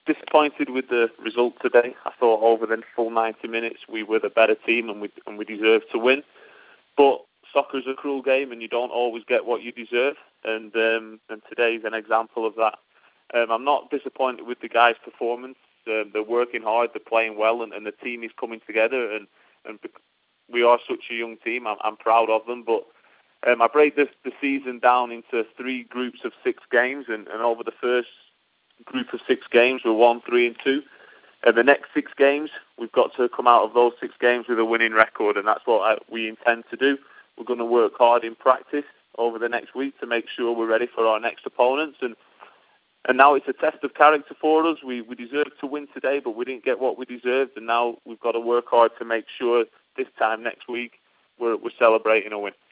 disappointed with the result today. I thought over the full 90 minutes we were the better team and we deserved to win. But soccer's a cruel game, and you don't always get what you deserve. And today's an example of that. I'm not disappointed with the guys' performance. They're working hard, they're playing well, and the team is coming together. And we are such a young team. I'm proud of them. But I break the season down into 3 groups of 6 games, and over the first group of 6 games, we're 1, 3, and 2. And the next 6 games, we've got to come out of those 6 games with a winning record, and that's what we intend to do. We're going to work hard in practice over the next week to make sure we're ready for our next opponents. And now it's a test of character for us. We deserved to win today, but we didn't get what we deserved, and now we've got to work hard to make sure this time next week we're celebrating a win.